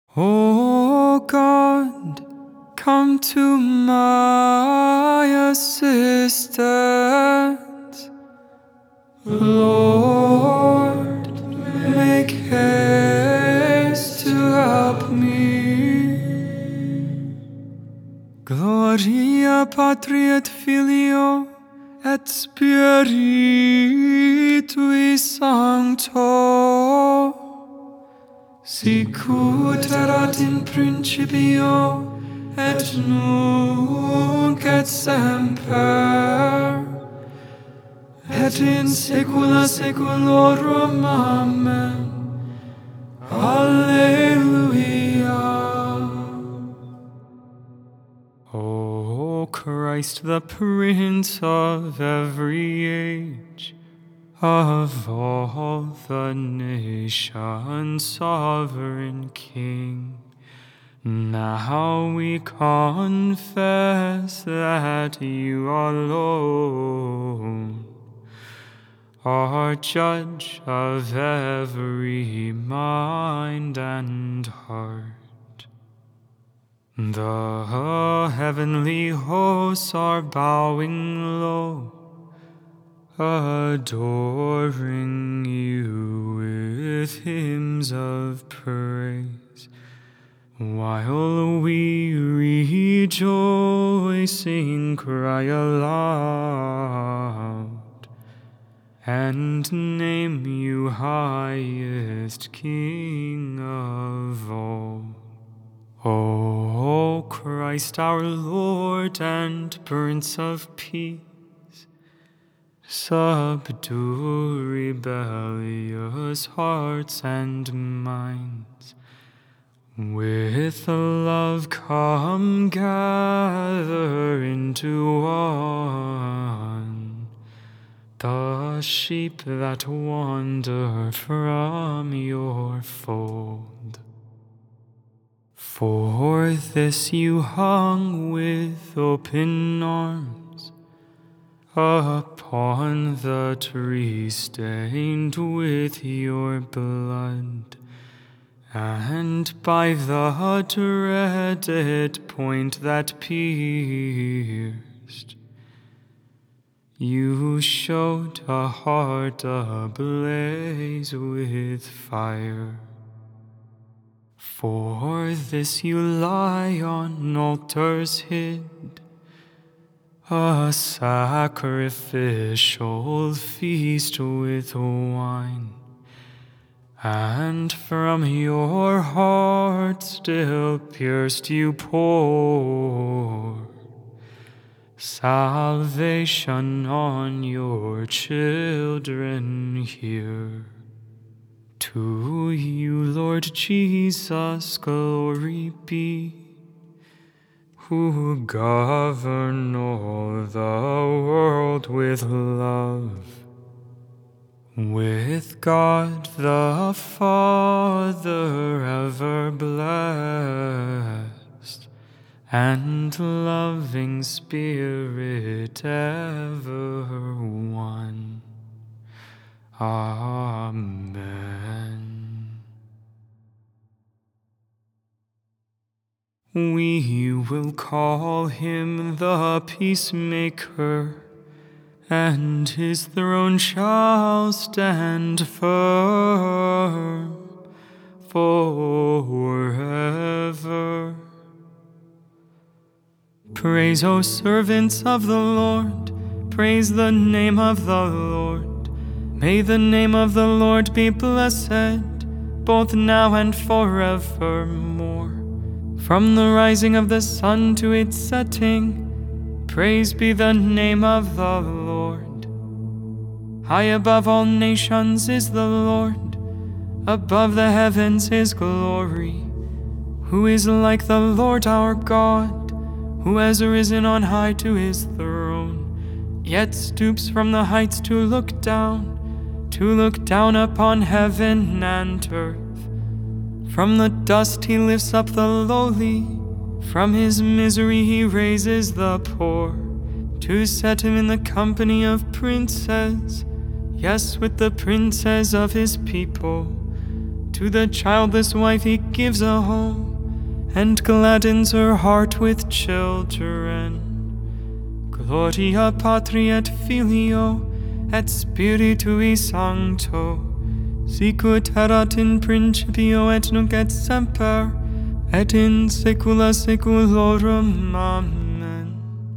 O God, come to my assistance. Lord, make haste to help me. Gloria Patri et Filio et Spiritui Sancto, sicut erat in principio et nunc et semper et in saecula saeculorum. Amen. Alleluia. O Christ, the Prince of every age, of all the nations, sovereign King, now we confess that you alone are judge of every mind and heart. The heavenly hosts are bowing low, adoring you with hymns of praise, while we rejoicing cry aloud and name you highest King of all. O Christ our Lord and Prince of Peace, subdue rebellious hearts and minds. With love come gather into one the sheep that wander from your fold. For this you hung with open arms upon the tree stained with your blood, and by the dreaded point that pierced, you showed a heart ablaze with fire. For this you lie on altars hid, a sacrificial feast with wine, and from your heart still pierced you pour salvation on your children here. To you, Lord Jesus, glory be, who govern all the world with love, with God the Father ever blessed, and loving Spirit ever one. Amen. We will call him the peacemaker, and his throne shall stand firm forever. Praise, O servants of the Lord, praise the name of the Lord. May the name of the Lord be blessed, both now and forevermore. From the rising of the sun to its setting, praise be the name of the Lord. High above all nations is the Lord, above the heavens his glory. Who is like the Lord our God, who has risen on high to his throne, yet stoops from the heights to look down upon heaven and earth. From the dust he lifts up the lowly, from his misery he raises the poor, to set him in the company of princes, yes, with the princes of his people, To the childless wife he gives a home, and gladdens her heart with children. Gloria Patri et Filio, et Spiritui Sancto, sicut erat in principio et nunc et semper, et in saecula saeculorum. Amen.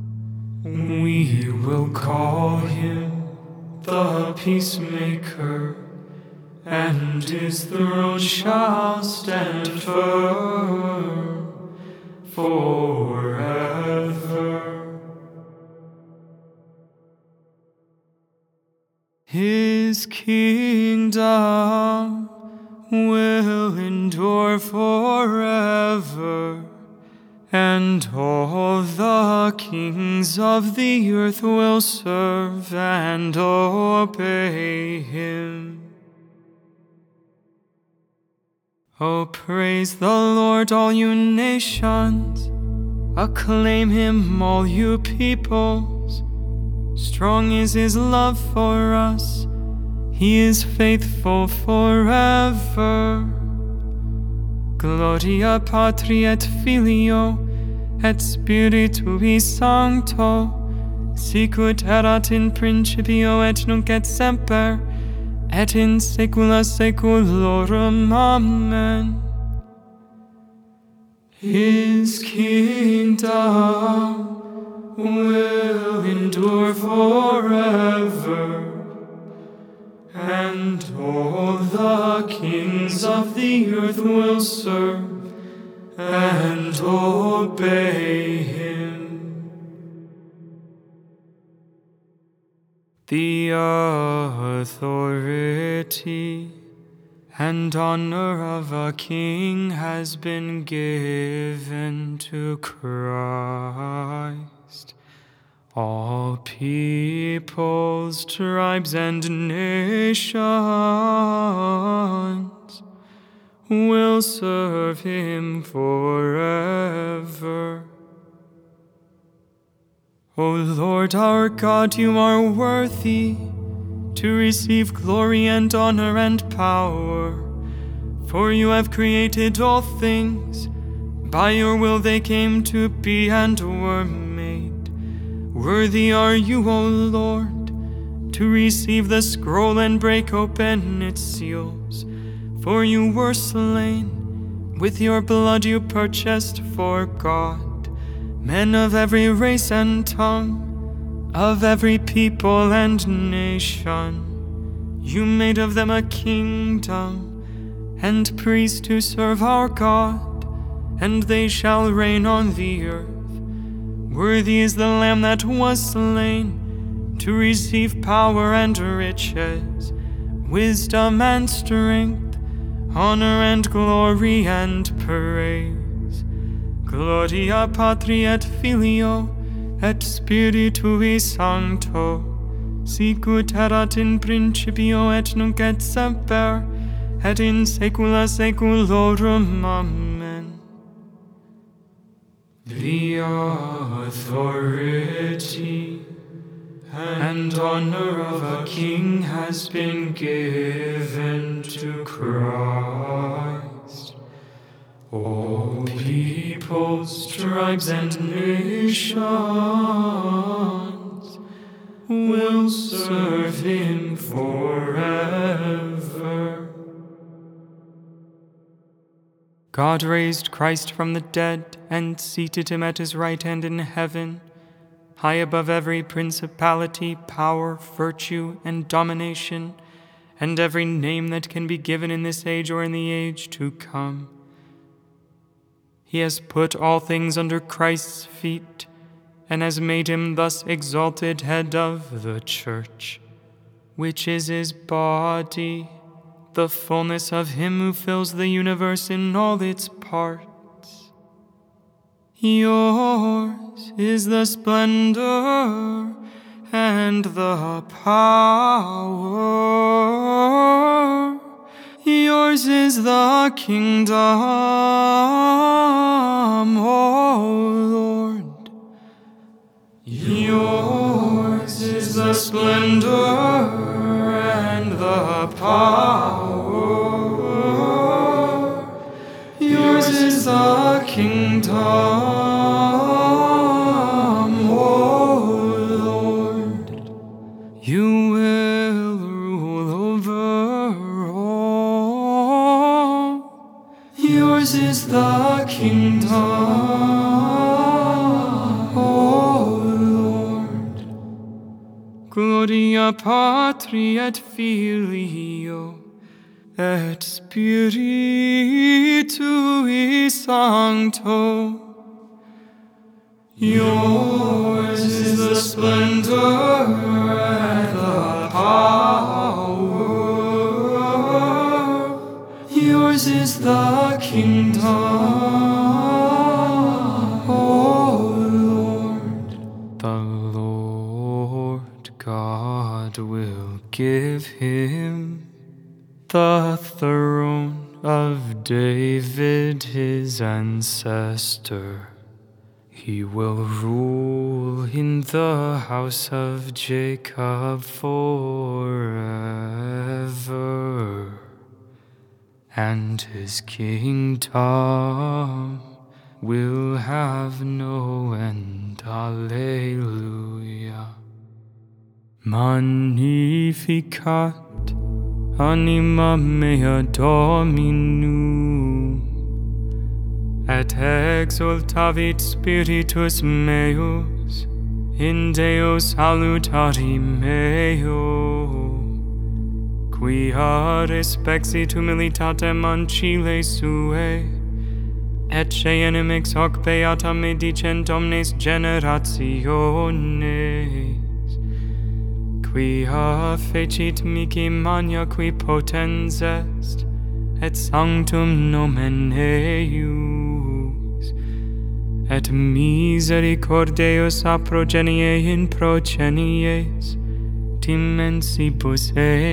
We will call him the Peacemaker, and his throne shall stand firm forever. His kingdom will endure forever, and all the kings of the earth will serve and obey him. Oh, praise the Lord, all you nations. Acclaim him, all you peoples. Strong is his love for us. He is faithful forever. Gloria Patri et Filio, et Spiritui Sancto, sicut erat in principio et nunc et semper, et in saecula saeculorum. Amen. His kingdom will endure forever, and all the kings of the earth will serve and obey him. The authority and honor of a king has been given to Christ. All peoples, tribes, and nations will serve him forever. O Lord our God, you are worthy to receive glory and honor and power, for you have created all things. By your will they came to be and were made. Worthy are you, O Lord, to receive the scroll and break open its seals. For you were slain, with your blood you purchased for God men of every race and tongue, of every people and nation. You made of them a kingdom and priests to serve our God, and they shall reign on the earth. Worthy is the Lamb that was slain to receive power and riches, wisdom and strength, honor and glory and praise. Gloria Patri et Filio, et Spiritui Sancto, sicut erat in principio et nunc et semper, et in saecula saeculorum. Amen. The authority and honor of a king has been given to Christ. All peoples, tribes, and nations will serve him forever. God raised Christ from the dead and seated him at his right hand in heaven, high above every principality, power, virtue, and domination, and every name that can be given in this age or in the age to come. He has put all things under Christ's feet and has made him thus exalted head of the church, which is his body, the fullness of him who fills the universe in all its parts. Yours is the splendor and the power. Yours is the kingdom, O Lord. Yours is the splendor and the power. kingdom, O Lord. You will rule over all. Yours is the kingdom, O Lord. Gloria Patri et Filio et Spiritui Sancto. Yours is the splendor and the power. Yours is the kingdom, O Lord. The Lord God will give him the throne of David his ancestor. He will rule in the house of Jacob forever, and his kingdom will have no end. Alleluia. Magnificat anima mea Domino, et exultavit spiritus meus in Deo salutari meo, quia respexit humilitatem ancile suae, ecce inimix hoc beata me dicent omnes generationes, quia fecit mihi magna qui potens est, et sanctum nomen eius, et misericordiaeus a progenie in progenies dimensibus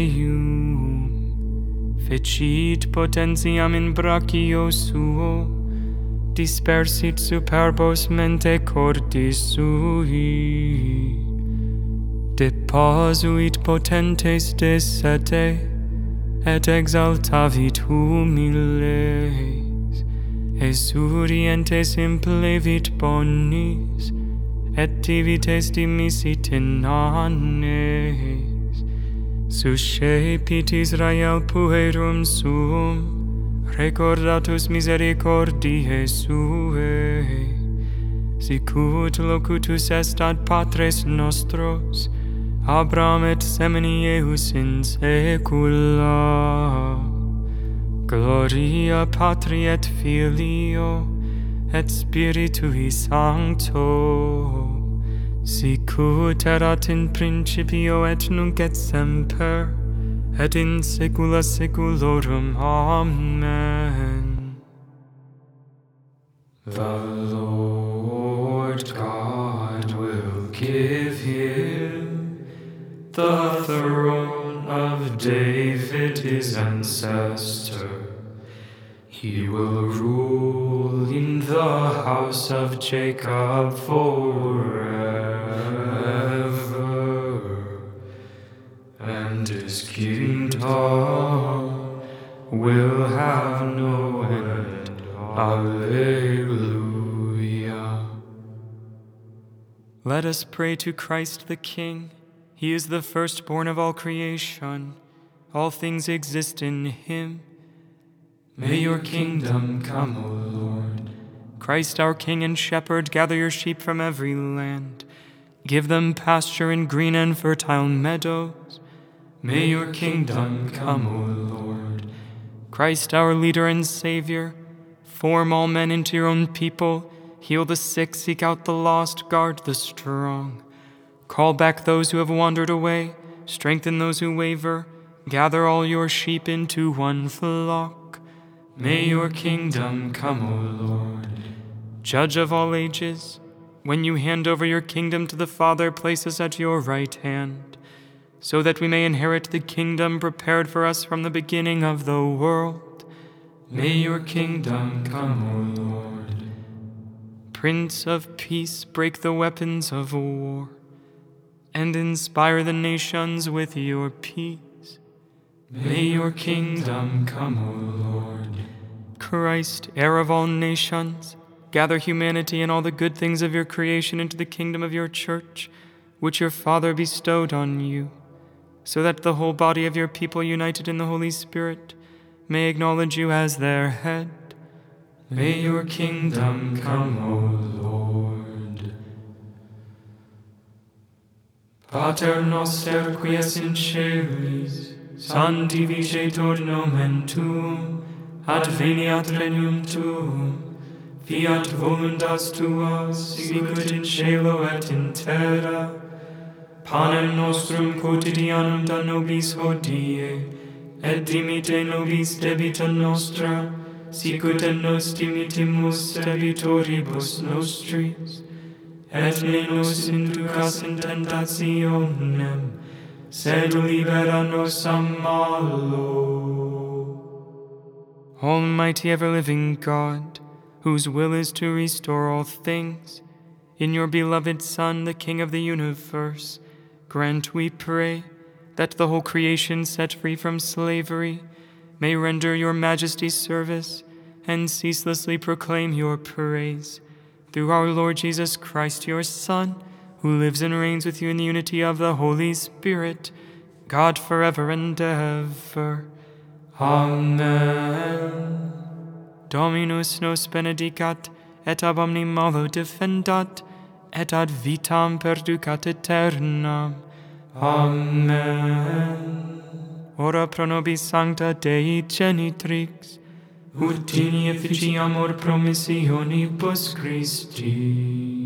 eium, fecit potentiam in brachio suo, dispersit superbos mente cordis sui, deposuit potentes de sete, et exaltavit humiles, esurientes implevit bonis, et divites dimisit in annes, suscepit Israel puerum suum, recordatus misericordiae suae, sicut locutus est ad patres nostros, Abraham et semini eius in saecula. Gloria Patri et Filio et Spiritui Sancto, sicut erat in principio et nunc et semper, et in saecula saeculorum. Amen. The Lord God will give him the throne of David his ancestor. He will rule in the house of Jacob forever, and his kingdom will have no end. Alleluia. Let us pray to Christ the King. He is the firstborn of all creation. All things exist in him. May your kingdom come, O Lord. Christ our King and Shepherd, gather your sheep from every land. Give them pasture in green and fertile meadows. May your kingdom come, O Lord. Christ our leader and Savior, form all men into your own people. Heal the sick, seek out the lost, guard the strong. Call back those who have wandered away, strengthen those who waver, gather all your sheep into one flock. May your kingdom come, O Lord. Judge of all ages, when you hand over your kingdom to the Father, place us at your right hand, so that we may inherit the kingdom prepared for us from the beginning of the world. May your kingdom come, O Lord. Prince of Peace, break the weapons of war, and inspire the nations with your peace. May your kingdom come, O Lord. Christ, heir of all nations, gather humanity and all the good things of your creation into the kingdom of your church, which your Father bestowed on you, so that the whole body of your people, united in the Holy Spirit, may acknowledge you as their head. May your kingdom come, O Lord. Pater noster, qui es in caelis, sanctificetur nomen tuum, adveniat regnum tuum, fiat voluntas tua, sicut in cielo et in terra. Panem nostrum quotidianum da nobis hodie, et dimite nobis debita nostra, sicut et nos dimitimus debitoribus nostris, et ne nos inducas in tentationem, sed libera nos a malo. Almighty ever-living God, whose will is to restore all things, in your beloved Son, the King of the universe, grant, we pray, that the whole creation, set free from slavery, may render your majesty service and ceaselessly proclaim your praise. Through our Lord Jesus Christ, your Son, who lives and reigns with you in the unity of the Holy Spirit, God forever and ever. Amen. Dominus nos benedicat, et ab omni malo defendat, et ad vitam perducat aeternam. Amen. Ora pro nobis sancta Dei genitrix, ut in efficiamur promissionibus Christi.